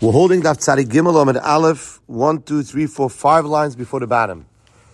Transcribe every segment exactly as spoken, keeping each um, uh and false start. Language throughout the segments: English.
We're holding Daf Tzadik Gimel Amud Aleph, one, two, three, four, five lines before the bottom.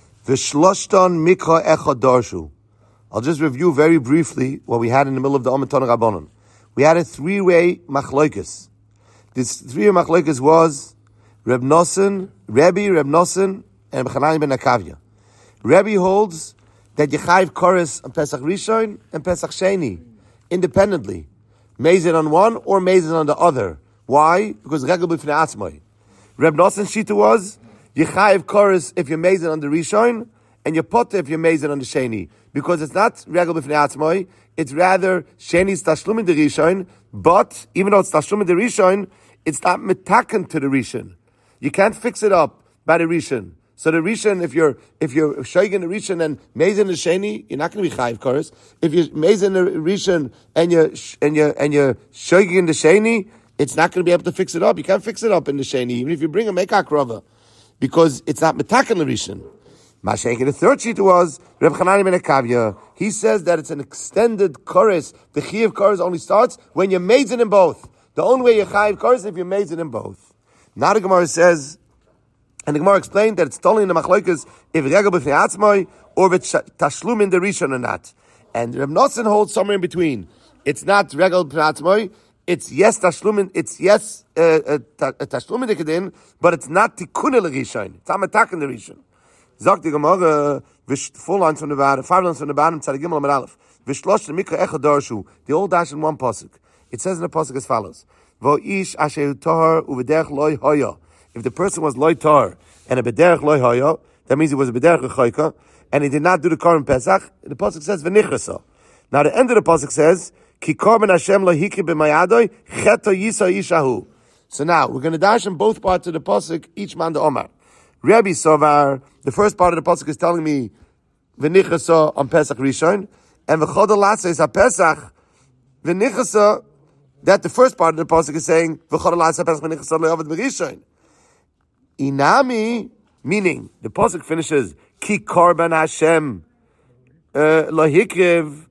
V'shloshton mikra echad darshu. I'll just review very briefly what we had in the middle of the Amud Tanakh Rabbanon. We had a three-way machlokes. This three-way machlokes was Reb Nosson, Rebbe, Reb Nosson, and Chananya ben Akavya. Rebbe holds that you chayiv koros on Pesach Rishon and Pesach Sheni independently, mezid on one or mezid on the other. Why? Because regel b'fnei atzmai. Reb Nosson's shita was you chayiv koros if you're mezid on the Rishon and you potter if you're mezid on the Sheni, because it's not regel b'fnei atzmai. It's rather Sheni's tashlum in the Rishon, but even though it's tashlum in the Rishon, it's not metaken to the Rishon. You can't fix it up by the Rishon. So the Rishon, if you're if you're shoying in the Rishon and mezid in the Sheni, you're not going to be chayiv koros. If you're mezid in the Rishon and you're and you're and you're shoying in the Sheni, it's not going to be able to fix it up. You can't fix it up in the Sheni, even if you bring a mekak rava, because it's not metaken the Rishon. Mashenk, the third sheet was Reb Chananya ben Akavya. He says that it's an extended koros. The chayiv koros only starts when you're mezid in both. The only way you chayiv koros is if you're mezid in both. Now the Gemara says. And the Gemara explained that it's totally in the machlokes if regel b'fnei atzmai or if it's tashlum in the Rishon or not. And Reb Nosson holds somewhere in between. It's not regel b'fnei atzmai. It's yes tashlum in, it's yes uh, uh, tashlum in the kedin, but it's not tikkun el Rishon. It's not attack in the Rishon. Sagt the Gemara, four lines from the bottom, five lines from the bottom, Tzadik Gimel Amud Aleph. V'shlosh mikra echad darshu. The old dash in one pasuk. It says in the pasuk as follows: Vo ish asher tahar u'v'derech loy hoya. If the person was loy tar and a bederech loy hoya, that means he was a bederech chayka, and he did not do the korban pesach. The pasuk says v'nichrasa. Now the end of the pasuk says ki korban Hashem lo hikri b'mayadoi cheto yisa yishahu. So now we're going to dash in both parts of the pasuk each man the omar. Rabbi Sovar, the first part of the pasuk is telling me v'nichrasa on Pesach Rishon, and v'chodol latsa is a Pesach v'nichrasa. That the first part of the pasuk is saying v'chodol latsa Pesach v'nichrasa lo yavad b'Rishon. Inami, meaning the pasuk finishes ki korban Hashem lo hikriv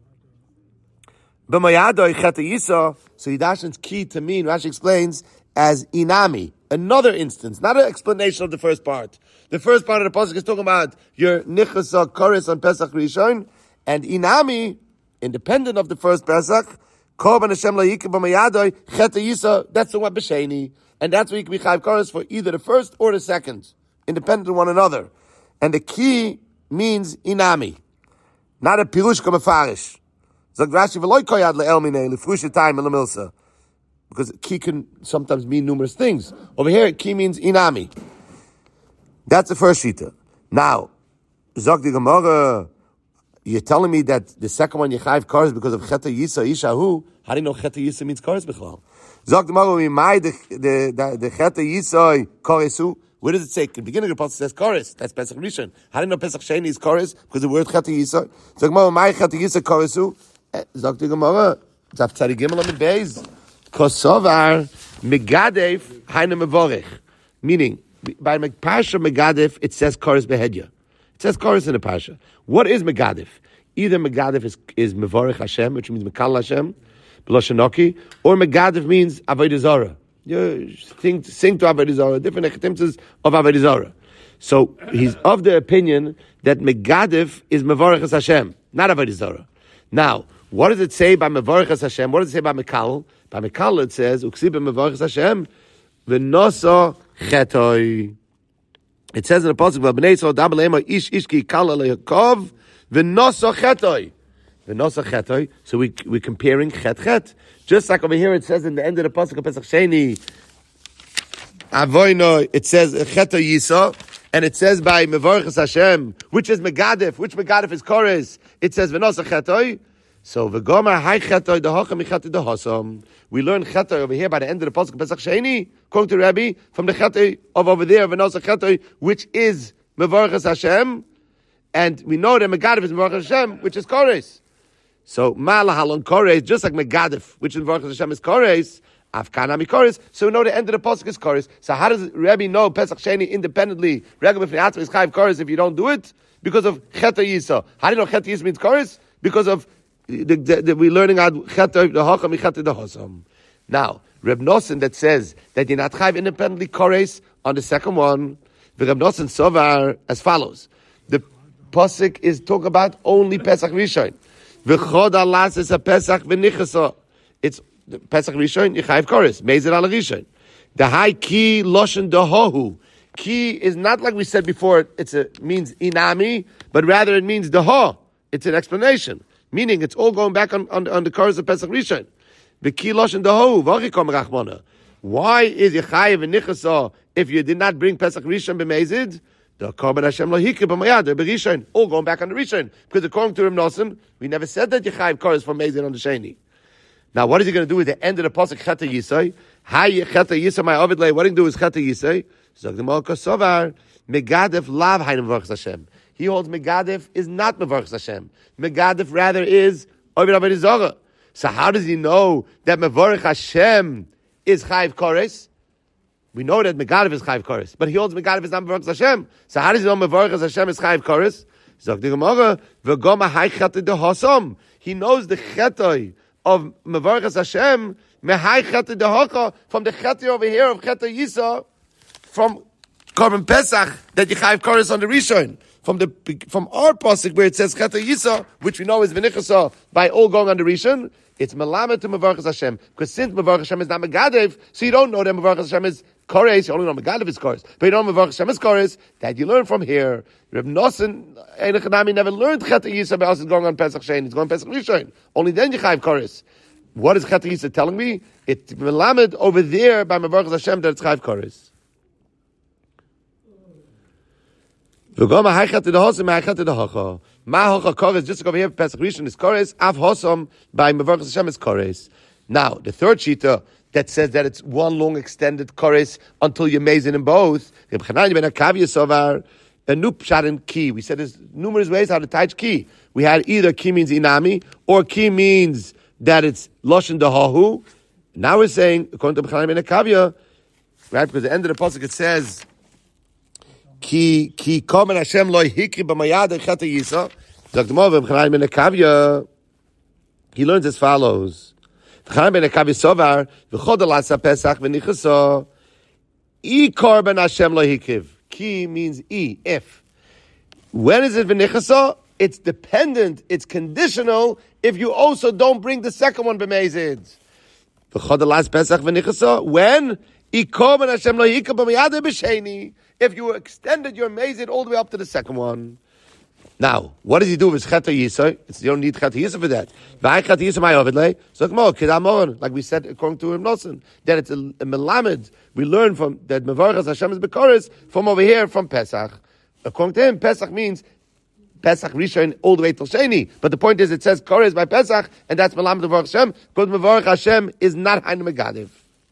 b'mayadoi cheta yisa. So he dashes ki to mean, Rashi explains, as inami, another instance, not an explanation of the first part. The first part of the pasuk is talking about your nichasa koros on Pesach Rishon, and inami, independent of the first Pesach, korban Hashem lo hikriv b'mayadoi cheta yisa. That's the one b'sheni. And that's where you can be chayiv koros for either the first or the second, independent of one another. And the key means inami, not a pirushka b'farish. Zog Rashi v'loy koyad le'el minei lefrusha time l'milsa, because key can sometimes mean numerous things. Over here, key means inami. That's the first shita. Now, zog the Gemara, you're telling me that the second one you chayiv koros because of cheta yisa ishahu. How do you know cheta yisa means koros b'chlal? Zog the Gemara, we made the the the cheta yisa koresu. Where does it say? The beginning of the pasuk says koros. That's Pesach Rishon. How do you know Pesach Sheni is koros? Because the word cheta yisa. Zog the Gemara, my cheta yisa koresu. Zog the Gemara, Daf Tzadik Gimel Amud Beis. Kosovar megadef hainu mevorech. Meaning, by Parsha Megadef, it says koros behedya. It says koros in the Parsha. What is Megadef? Either Megadef is, is Mevorech Hashem, which means Mekal Hashem, B'Loshanoki, or Megadef means Avodah Zarah. You sing, sing to Avodah Zarah, different echtimtzes of Avodah Zarah. So he's of the opinion that Megadef is Mevorech Hashem, not Avodah Zarah. Now, what does it say by Mevorech Hashem? What does it say by Mekal? By Mekal it says, Uksib Mevorech Hashem, V'noso Chetoi. It says in the pasuk, "V'bnei Yisrael dabel ema ish ish ki kal leYaakov v'noso chetoi." V'noso chetoi. So we we're comparing chet chet. Just like over here, it says in the end of the pasuk of Pesach Sheni, Avoino. It says chetoi yisa, and it says by mevorchas Hashem, which is megadef, which megadef is koros. It says v'noso chetoi. So v'gomer hay chetoi dehocha michetoi dehosam. We learn chetoi over here by the end of the pasuk of Pesach Sheni, according to Rabbi, from the chetoi of over there, v'nosa chetoi, which is mevorchas Hashem, and we know that megadef is mevorchas Hashem, which is koros. So ma'ala halon koros, just like megadef, which is mevorchas Hashem is koros, afkana mi koros. So we know the end of the pasuk is koros. So how does Rabbi know Pesach Sheni independently? Regel b'fnei atzmai is chayiv koros if you don't do it because of chetoi yisa. How do you know chetoi yisa means koros? Because of The, the, the, we're learning out the hacham the hosam. Now, Reb Nosson that says that you're not chayv independently kores on the second one. The Reb Nosson sovar as follows. The pasuk is talk about only Pesach Rishon. V'chod alas is a Pesach v'nichasa. It's the Pesach Rishon, you chayv kores. Mezer al Rishon. The high ki loshen dahohu. Ki is not like we said before, it's a, means inami, but rather it means daha. It's an explanation. Meaning it's all going back on, on, on the chorus of Pesach Rishon. The ki loshen dahohu, v'chikom rachmona. Why is Yechayev and Nichasa if you did not bring Pesach Rishon b'mezid? The Korban Hashem lo hikri b'mayad, the Rishon, all going back on the Rishon. Because according to Reb Nosson, we never said that Yechayev chorus from mezid on the Sheni. Now, what is he going to do with the end of the pasuk Cheta Yisai? Hi Cheta Yisai, my Ovid lay. What he do is Cheta Yisai. Zog the Malka Sovar Megadef lav hainu mevarchas Hashem. He holds Megadef is not mevarchas Hashem. Megadef rather is Ovid Avodah Zarah. So how does he know that mevarch Hashem is Chayiv Kores? We know that Megadef is Chayiv Kores, but he holds Megadef is not mevarchas Hashem. So how does he know mevarchas Hashem is Chayiv Kores? Zog the Gemara v'goma hay Cheta de Hasam. He knows the Chetoi of mevarchas Hashem mehay Cheta de Haka from the Chetoi over here of Cheta Yisa from Korban Pesach that you Chayiv Kores on the Rishon. From the from our pasuk where it says Cheta Yisa, which we know is V'nichasa by all going on the Rishon, it's Melamed to Mevarchas Hashem. Because since Mevarchas Hashem is not Megadev, so you don't know that Mevarchas Hashem is Kores, you only know Megadev is Kores. But you know Mevarchas Hashem is Kores, that you learn from here. Reb Nosson, Ein Chanami never learned Cheta Yisa by us going on Pesach Shein, it's going Pesach Rishon. Only then you Chayiv Kores. What is Cheta Yisa telling me? It's Melamed over there by Mevarchas Hashem that it's Chayiv Kores. V'goma haichat to the hosom, haichat to the hocha. Ma hocha kores, just to go over here, Pesach Rishon is kores, av hosom, by Mevarchas Hashem is kores. Now, the third shita that says that it's one long extended kores until you're mazing in both, Reb Chananya ben Akavya sovar, a new pshat in ki. We said there's numerous ways how to touch ki. We had either ki means inami, or ki means that it's loshen dahahu. Now we're saying, according to Reb Chananya ben Akavya, right, because at the end of the pasuk it says, Ki ki Korban Hashem lo hikri b'mayad Cheta Yisa. Dr. Movim Chaim ben Akavya, he learns as follows: Chaim ben Akavya sovar v'chod alasa Pesach v'nichasa I Korban Hashem lo hikriv. Ki means I if. When is it v'nichasa? It's dependent. It's conditional. If you also don't bring the second one b'mezid. V'chod alasa Pesach v'nichasa. When I Korban Hashem lo hikriv b'mayad b'sheni. If you extended your mazid all the way up to the second one. Now, what does he do with Cheta Yisa? It's, you don't need Cheta Yisa for that. Cheta Yisa my Ovidle. So like we said according to Reb Nosson, that it's a, a melamed. We learn from that Mevarchas Hashem is Bekoris from over here from Pesach. According to him, Pesach means Pesach Rishon all the way till Sheni. But the point is, it says Kores by Pesach, and that's melamed Mevarchas Hashem. Because Mevarchas Hashem is not Hainu Megadev.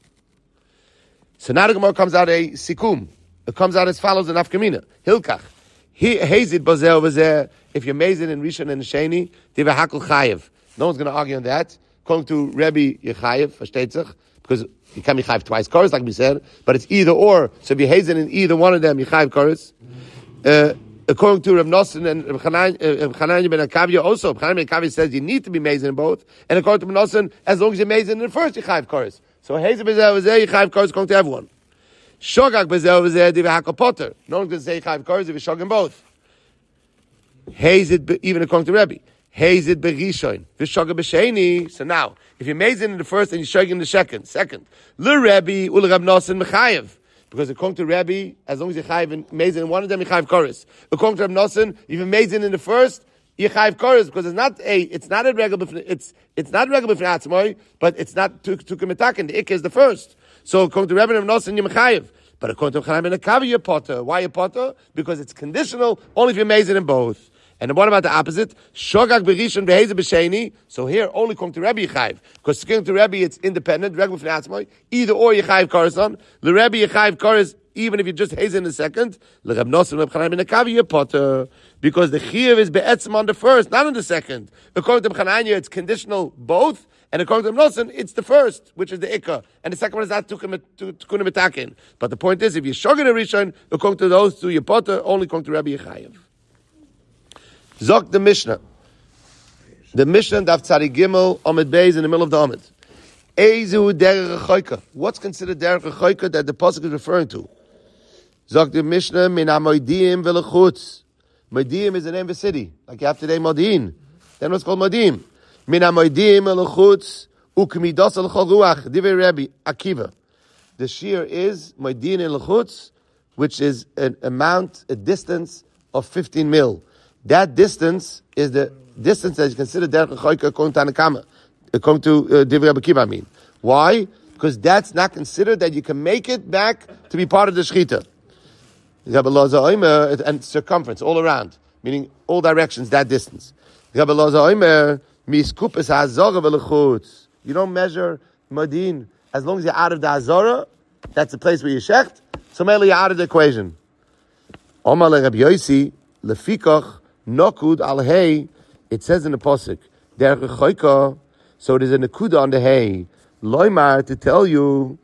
So now the Gemara comes out a sikum. It comes out as follows in Afkamina. Hilkach. He hazid bazeh over there. If you're mazid in Rishon and Sheni, diva hakol chayev. No one's going to argue on that. According to Rebbe Yechayev, versteht sich, because you can't be chayev twice chorus, like we said, but it's either or. So if you're hazid in either one of them, you chayev chorus. Uh, according to Reb Nosson and Reb Chananya ben Akavya also, Reb Chananya ben Akavya says you need to be mazid in both. And according to Reb Nosson, as long as you're mazid in the first, you chayev chorus. So hazid bazeh over there, you chayev chorus according to everyone. Shogag bezeh over there, diva hakol potter. No one's going to say chayiv kores if you shog in both. Hazid, even according to Rebbe. Hazid berishon, v'shogag b'sheni. So now, if you're mazid in the first and you're shogag in the second, second. Le Rebbe ul Reb Nosson mechayev. Because according to Rebbe, as long as you're chayiv in mazid in one of them, you chayiv kores. According to Reb Nosson, if you're mazid in the first, you chayiv kores because it's not a, it's not a regular, it's it's not regular b'fnei atzmoi, but it's not to to kemetaken. The ik is the first. So according to Rebbe and Nosson, you're mechayev. But according to Chaim ben Akavya, you're potter. Why you're potter? Because it's conditional only if you're mazid in both. And what about the opposite? Shogag berishon v'hezeh b'sheni. So here only according to Rebbe Yechayev. Because according to Rebbe it's independent, regular b'fnei atzmoi. Either or Yechayev karason. The Rebbe Yechayev karas even if you just hazed in the second. Le Reb Nosson Reb Chaim ben Akavya, you're potter. Because the chiyuv is be'etzim on the first, not on the second. According to Chananya, it's conditional both. And according to Reb Nosson, it's the first, which is the Ikka. And the second one is not Tukun Metakin. But the point is, if you're Shogin and Rishon, according to those two, you're potter, only according to Rabbi Yechayev. Zok the Mishnah. The Mishnah, Daf Tzadi Gimel, Amid Beis, in the middle of the Amid. Eizu derech choika. What's considered derech choika that the pasuk is referring to? Zok the Mishnah min ha-moedim v'lechutz. Moedim is the name of a city, like you have today Modi'in. Then what's called Modim. Min ha-moedim v'lechutz ukmidas al-chol ruach. Divrei Rabbi Akiva. The shear is Moedim and lechutz, which is an amount, a distance of fifteen mil. That distance is the distance that is considered derech choika according to Tanakama. According to uh, Divrei Rabbi Akiva, I mean. Why? Because that's not considered that you can make it back to be part of the shechita. And circumference, all around, meaning all directions, that distance. You don't measure Modin as long as you're out of the Azara, that's the place where you shecht, so mainly you're out of the equation. It says in the Pasuk, so there's a nekuda on the hay. Loimar to tell you,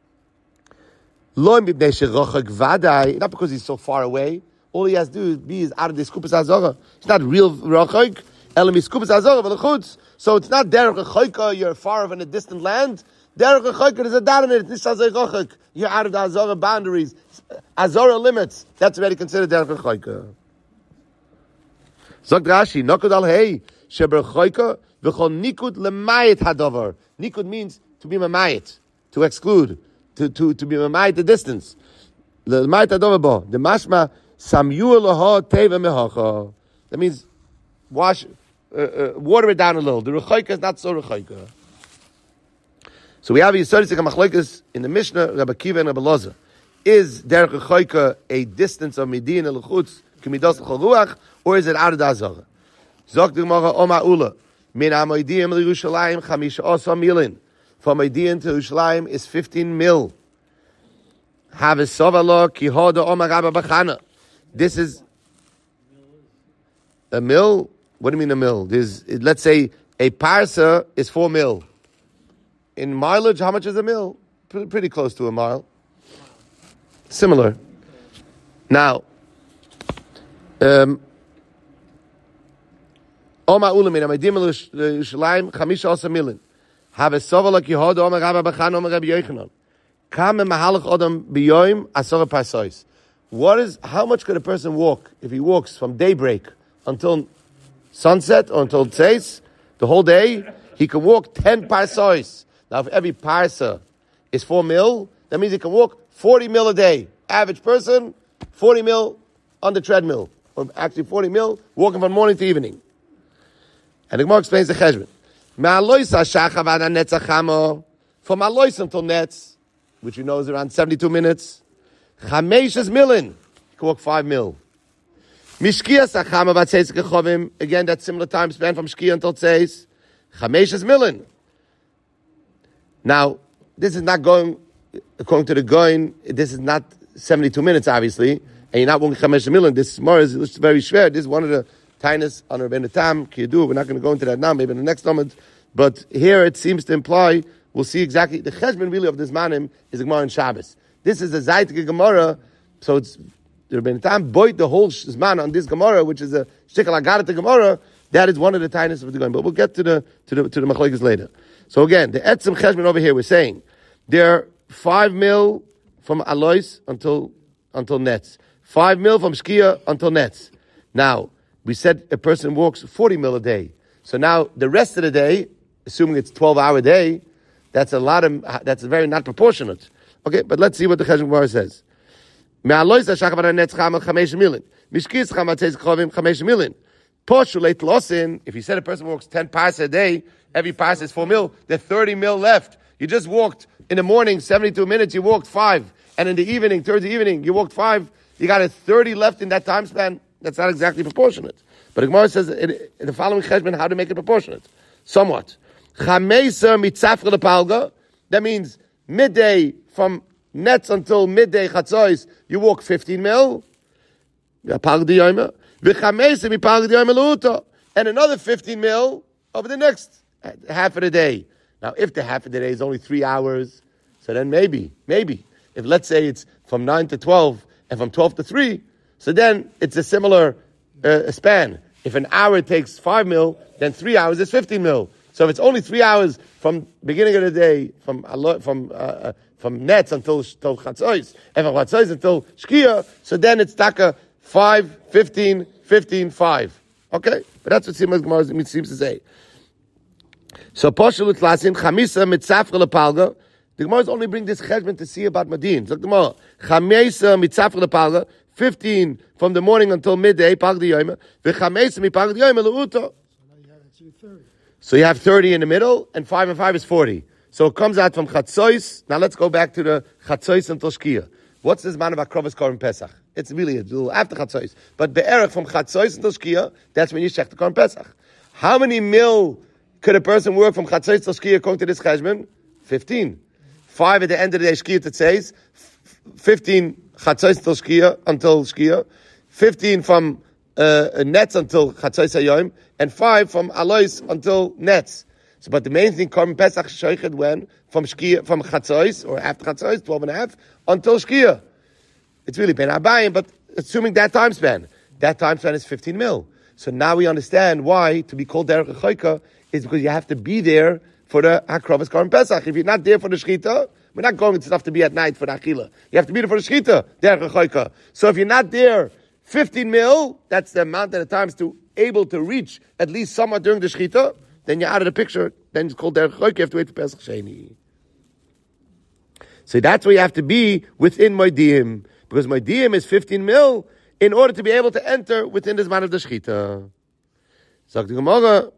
not because he's so far away. All he has to do is be is out of the skupas azara. It's not real rachok. Elami skupas azara v'lechutz. So it's not derech choika. You're far off in a distant land. Derech choika, there's a dot in it. It's not rachok. You're out of the azara boundaries, azara limits. That's already considered derech choika. Zok Rashi, nokud al hey sheber choika. Nikud lemayit hadavar. Nikud means to be mamayit, to exclude, to to to be mamayit the distance. Lemayit hadavar bo. The mashma samyu laha teva mehacha. That means wash, uh, uh, water it down a little. The rechaika is not so rechaika. So we have Yisrael Machlokes in the Mishnah, Rabbi Akiva and Rabbi Loza. Is derech rechaika a distance of midin and lechutz k'midas l'chol ruach, or is it out of the azara? Zok the Gemara Oma Ula. Min ha-moedim l'Yerushalayim chamisha osa milin. From Moedim to Yerushalayim is fifteen mil. Havesova lo ki hoda Omar Rabba Bachana. This is a mil. What do you mean a mil? There's, let's say a parsa is four mil. In mileage, how much is a mil? Pretty, pretty close to a mile. Similar. Now, um, Oma ulamin amadim l'Yerushalayim chamisha osa milin. Have a sovala ki hoda Omar Rabba Bachana Omar Rabbi Yochanan. Kam mahalach odam biyoim asara parsois. What is? How much could a person walk if he walks from daybreak until sunset or until tzeis, the whole day? He can walk ten parsois. Now, if every parsa is four mil, that means he can walk forty mil a day. Average person, forty mil on the treadmill, or actually forty mil walking from morning to evening. And the Gemara explains the cheshbon. From Alois until Netz, which we know is around seventy-two minutes, Chameshes milin, you can walk five mil. Mishkia Sachama Vatzeis Kechovim, again that similar time span from Shkia until Tzeis, Chameshes milin. Now, this is not going, according to the Goin, this is not seventy-two minutes, obviously, and you're not walking Chameshes milin. This more is it's very schwer. This is one of the Tainus on Rabbeinu Tam, Kiyadur. We're not going to go into that now, maybe in the next moment. But here it seems to imply, we'll see exactly, the cheshbon really of this manim is the Gemara in Shabbos. This is a Zaytik Gemara, so it's, the Rabbeinu Tam boit the whole Zman on this Gemara, which is a Shikal Agarat Gemara. That is one of the Tainus of the Gemara. But we'll get to the, to the, to the Machlokes later. So again, the Etzem cheshbon over here, we're saying, there are five mil from Alois until, until Netz. Five mil from Shkia until Netz. Now, we said a person walks forty mil a day. So now the rest of the day, assuming it's twelve hour day, that's a lot of, that's very not proportionate. Okay, but let's see what the Cheshbon Gemara says. If you said a person walks ten parsa a day, every parsa is four mil, there's thirty mil left. You just walked in the morning, seventy-two minutes, you walked five. And in the evening, Thursday evening, you walked five. You got a thirty left in that time span. That's not exactly proportionate. But the Gemara says in, in the following cheshbon how to make it proportionate. Somewhat. Chameser mitzafre lepalga. That means midday from Netz until midday Chatzois, you walk fifteen mil. And another fifteen mil over the next half of the day. Now, if the half of the day is only three hours, so then maybe, maybe. If let's say it's from nine to twelve and from twelve to three, so then it's a similar uh, span. If an hour takes five mil, then three hours is fifteen mil. So if it's only three hours from beginning of the day, from from uh, from Netz until till Chatzos, and from Chatzos until Shkia, so then it's taka five, fifteen, fifteen, five. Okay, but that's what Simchas Gemara seems to say. So Poshelut Lasin Chamisa Mitzafra Lepalga. The Gemara is only bring this cheshbon to see about Madin. So the Gemara Chamisa Mitzafra Lepalga, fifteen from the morning until midday. Palga Yoyma. VeChamisa Mipalga Yoyma Leuto. So you have thirty in the middle, and five and five is forty. So it comes out from Chatzos. Now let's go back to the Chatzos until Shkia. What's this man about Krovas Korban Pesach? It's really a little after Chatzos. But Be'erech from Chatzos until Shkia, that's when you check the Korban Pesach. How many mil could a person work from Chatzos till Shkia according to this cheshbon? Fifteen. Five at the end of the day, Shkia it says. Fifteen Chatzos till Shkia, until Shkia. Fifteen from uh, Netz until Chatzos Hayoim. And five from Alois until Netz. So, but the main thing, Korban Pesach Shoichet when? From Shkia, from Chatzos, or after Chatzos, twelve and a half, until Shkia. It's really Ben Abayim, but assuming that time span. That time span is fifteen mil. So now we understand why to be called Derech HaChoika is because you have to be there for the Hakrovas Korban Pesach. If you're not there for the Shechita, we're not going to have to be at night for the Achila. You have to be there for the Shechita, Derech HaChoika. So if you're not there fifteen mil, that's the amount of the times to able to reach at least somewhat during the Shechita, then you're out of the picture. Then it's called Derech HaChoika. You have to wait for Pesach Sheni. So that's where you have to be within Moedim. Because Moedim is fifteen mil in order to be able to enter within the Zman of the Shechita. Sagt die Gemara,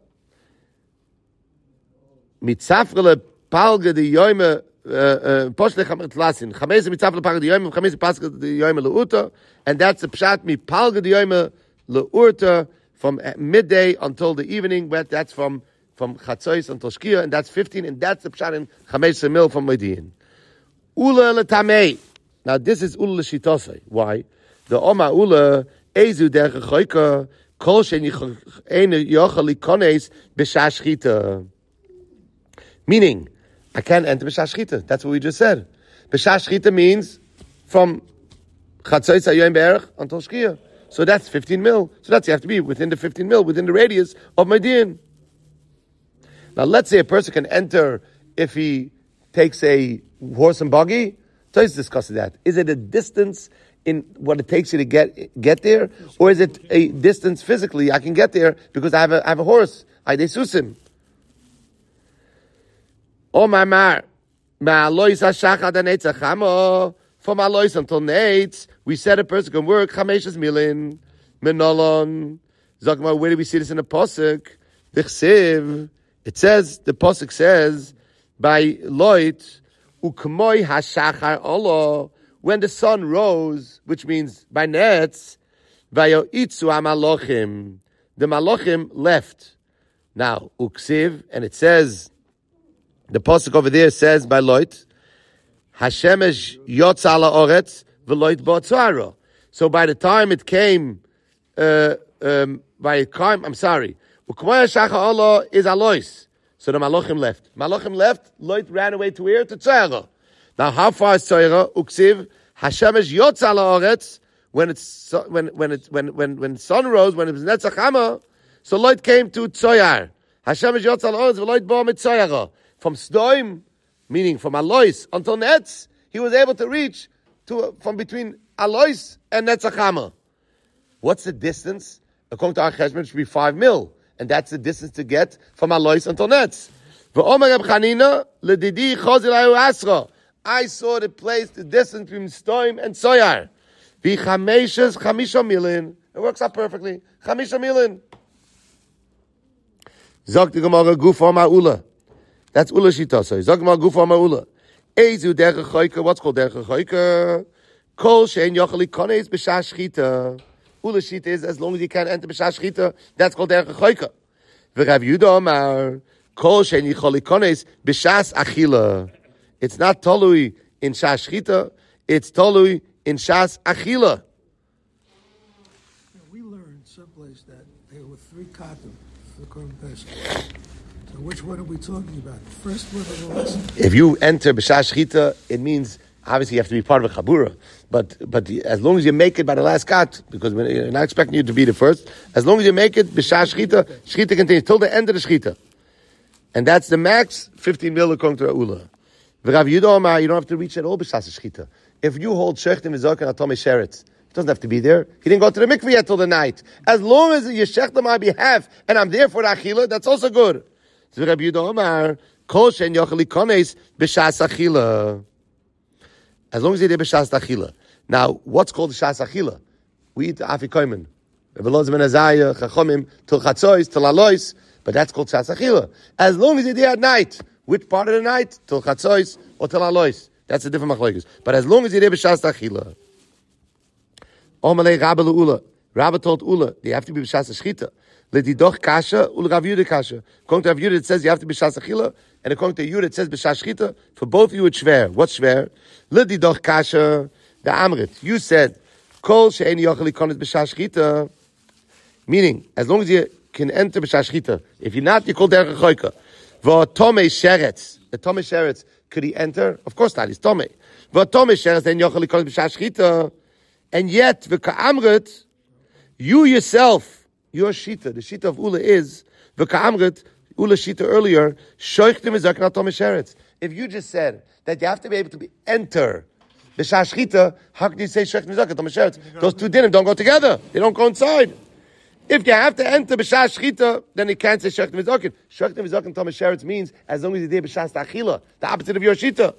Mitzafrele Palge de Yoime, Poshle Lasin, Chamese Mitzafrele Palge de Yoime, Chamese Palge de Yoime Leuta, and that's the Pshat Mi Palge de Yoime Leurta from midday until the evening, but that's from from Chatzos until Shkia, and that's fifteen, and that's the Pshat in Chamese Mil from Moedim. Ula Letamei. Now this is Ula L'Shitosei. Why? The Oma Ula Ezu Derech HaChoika Kol Shein Yochel Likones B'Shas Shchita. Meaning, I can't enter B'Shas Shchita. That's what we just said. B'Shas Shchita means from Chatzos Hayoim Be'erech until Shkia. So that's fifteen mil. So that's you have to be within the fifteen mil, within the radius of Moedim. Now let's say a person can enter if he takes a horse and buggy. Let's discuss that. Is it a distance in what it takes you to get get there, or is it a distance physically? I can get there because I have a I have a horse. I desusim. Oh my mar, ma'alois hashachad anetzachamo. From alois until neitz, we said a person can work chameshes milin menolon. Zogma, where do we see this in the pasuk? Dichsiv. It says the pasuk says by loit. Ukmoy hashachar olo, when the sun rose, which means by nets, vayo itzu amalochim, the malochim left. Now uksiv, and it says, the pasuk over there says by loit, Hashemesh yotza ala oretz v'loit bo'tzara. So by the time it came, uh, um, by the time, I'm sorry, ukmoy hashachar olo is alois. So the Malachim left. Malachim left, Lot ran away to where? To Tzara. Now how far is Tzara? Uksiv, Hashemesh yotza la'aretz, when it's, when, when it's, when, when, when sun rose, when it was Netzach Hama, so Lot came to Tzoyar. Hashemesh yotza la'aretz, v'Lot bo mitzayara. From Sdoim, meaning from Alois until Netz, he was able to reach to, from between Alois and Netzach Hama. What's the distance? According to our cheshbon, it should be five mil. And that's the distance to get from Alois until Netz. I saw the place, the distance between Stoim and Soyar. It works out perfectly. Chamisha milin. Zog the Gemara Gufa Ma'ula. That's Ula Shitasa. Zog Gemara Gufa Ma'ula. Ezu Derech HaChoika. What's called Derech HaChoika? Kol shein yochel likones b'shas shchita. Ula Shita is as long as you can't enter b'shas shchita. That's called Derech HaChoika. V'Rav Yehuda Amar Kol shein yochel likones b'shas achila. It's not tolui in shas shchita. It's tolui in shas achila. We learned someplace that there were three katim for the Korban Pesach. So which one are we talking about? The first one or the last one? If you enter b'shas shchita, it means obviously you have to be part of a chabura. But but the, as long as you make it by the last kat, because we're not expecting you to be the first, as long as you make it b'shas shchita, shchita continues till the end of the shchita. And that's the max, fifteen mil according to Ula. V'Rav Yehuda Amar, you don't have to reach at all b'shas shchita. If you hold shechtim v'zokan al tomei sheretz, he doesn't have to be there. He didn't go to the mikveh yet till the night. As long as you shechtim on my behalf, and I'm there for the achila, that's also good. So Rav Yehuda Amar, kol she'en yochel likones b'shas achila. As long as you're there b'shas achila. Now, what's called b'shas achila? We eat afikoymen. Rebbe Elazar ben Azariah, chachomim, till chatzois, till alois, but that's called b'shas achila. As long as you're there at night. Which part of the night? Till chatzois or till alois. That's a different machlokes. But as long as you're there b'shas achila. Omalei Rabba le'ula. Rabba told Ula, you have to be b'shas shchita. L'didoch kasha, ul Rav Yehuda kasha. According to Rav Yehuda, it says you have to be b'shas achila, and according to Yehuda, it says b'shas shchita. For both of you, it's shver. What's shver? L'didoch kasha, the amrit. You said, kol she'en yochel likones b'shas shchita. Meaning, as long as you can enter b'shas shchita. If you're not, you call derech choika. V'tomei sheretz. The tomei sheretz, could he enter? Of course not, he's tomei. V'tomei sheretz, then yochel likones b'shas shchita. And yet, v'ka'amrit, you yourself, your shita, the shita of Ula is, v'ka'amrit, Ula shita earlier, shoichtim v'zaken al tomei sheretz. If you just said that you have to be able to be, enter b'shas shchita, how can you say shoichtim v'zaken al tomei sheretz? Those two dinim don't go together. They don't coincide. If you have to enter b'shas shchita, then you can't say shoichtim v'zaken. Shoichtim v'zaken al tomei sheretz means as long as you're there b'shas ta'achila, the opposite of your shita.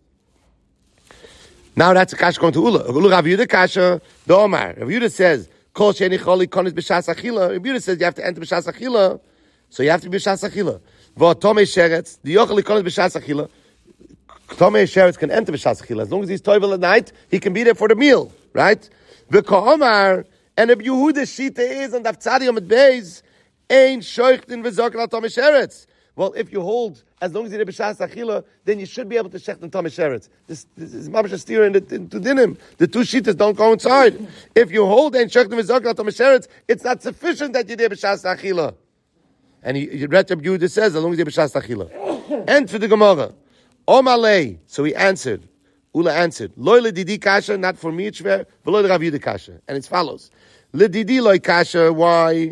Now that's a kasha going to Ula. Ula Rav Yehuda kasha, the Omar. Rav Yehuda says, kol she'eni choli konis b'shas achila. Rav Yehuda says you have to enter b'shas achila, so you have to be b'shas achila. V'tomei sheretz, the yochel konis b'shas achila. Tomei sheretz can enter b'shas achila. As long as he's toivel at night, he can be there for the meal, right? V'ka Omar, and if Yehuda shita is on Daftzadi Amid Beis, ein shoichtin v'zoken al tomei sheretz. Well, if you hold, as long as you're b'shas achila, then you should be able to shecht and tomei sheretz. This, this is mamash a steer in the in, to dinim. The two shitas don't coincide. If you hold and shecht and v'zoken al tomei sheretz, it's not sufficient that you're there b'shas achila. And he, he read Rabbi Yehuda says, as long as you're b'shas achila. And for the Gemara, Omalei. So he answered. Ula answered, Loi ledidi kasha, not for me, tzver, v'loi Rav Yehuda kasha. And it follows. Ledidi loi kasha, why?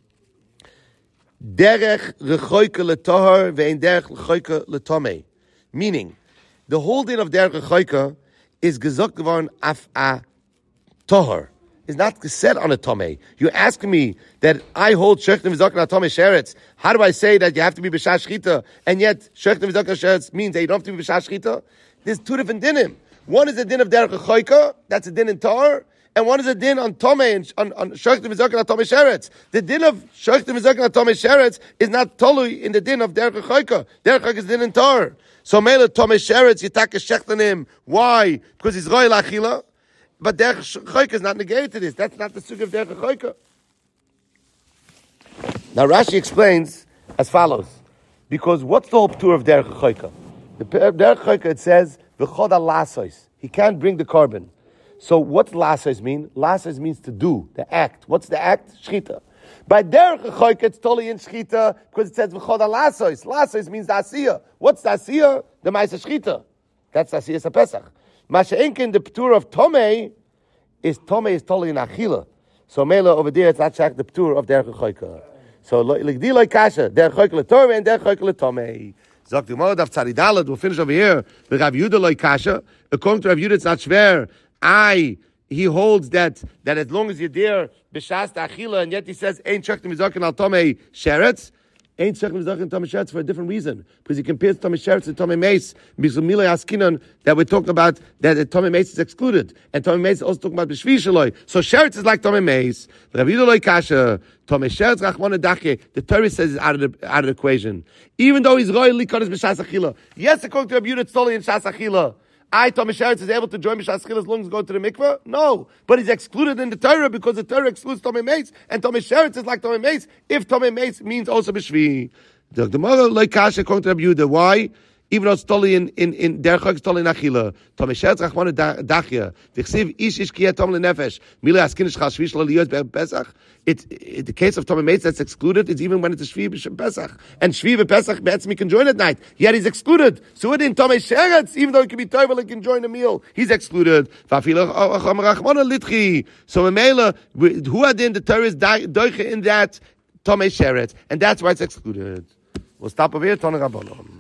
Derech rechoike letohar ve'en derech rechoike letomei. Meaning, the whole din of derech rechoike is gezok geworden af a tohar. Is not said on a tomei. You're asking me that I hold shechtim v'zoken al tomei sheretz. How do I say that you have to be b'shas shchita, and yet shechtim v'zoken sheretz means that you don't have to be b'shas shchita? There's two different dinim. One is a din of derech rechoike, that's a din in tohar. And one is a din on Tomei and on, on Shochtim V'Zoken al Tomei Sheretz. The din of Shochtim V'Zoken al Tomei Sheretz is not totally in the din of Derech Choika. Derech Choika is din in Tor. So Mele Tomei Sheretz, you take a shecht on him. Why? Because he's Roy Lachila. But Derech Choika is not negated to this. That's not the sug of Derech Choika. Now Rashi explains as follows. Because what's the whole tour of Derech Choika? The Derech Choika, it says, V'chod al lasois. He can't bring the carbon. So what's lasos mean? Lasos means to do, the act. What's the act? Shchita. By derech choika, it's totally in shchita because it says v'chod lasos. Lasos means the asiyah. What's the asiyah? The ma'aseh shchita. That's the asiyah sapesach. Masha'enkin, the p'tur of tomei is tomei is totally in achila. So mela over there, it's not shak the p'tur of derech choika. So l'gdi loy kasha derech choika l'torei and derech choika l'tomei. Zok the Gemara daf tzadi daled. We'll finish over here. The Rav Yehuda loy kasha. According to Rav Yehuda, it's not shver. I, he holds that, that as long as you're there, b'shas ta'achila, and yet he says, ain't shechtim v'zoken al tomei sheretz, ain't shechtim v'zoken al tomei sheretz for a different reason. Because he compares tomei sheretz to tomei meis, mizumilei askinon, that we're talking about, that tomei meis is excluded. And tomei meis is also talking about b'shvi shaloi. So sheretz is like tomei meis. Rav Yehuda loy kasha, tomei sheretz rachmana dachye, the Torah says is out of the, out of the equation. Even though he's royal likon is b'shas achila. Yes, according to Rav Yehuda, it's totally in shas achila. I, Tomei Sheretz, is able to join B'shas Chila as long as he goes to the mikveh? No. But he's excluded in the Torah because the Torah excludes Tomei Meis, and Tomei Sheretz is like Tomei Meis if Tomei Meis means also B'shvi. The Gemara like Kasha according to Rabbi Yehuda. Why? Even though it's totally in, in, in Derech Choika, it's totally in Achila. Tomei Sheretz Rachmana Dachya. V'chsiv ish ish kiyeh tom lenefesh. Milei askinish chal shvi shlo liyos be'Pesach. It's in the case of Tomei Meis that's excluded. It's even when it's a shvi b'Pesach. And shvi b'Pesach be'etzmi can join at night. Yet he's excluded. So in Tomei Sheretz, even though he can be toivel, he can join the meal. He's excluded. V'afilu Rachmana litchi. So in Mela, who had in the Torah is doiche in that Tomei Sheretz, and that's why it's excluded. We'll stop over here, Tana Rabbanon.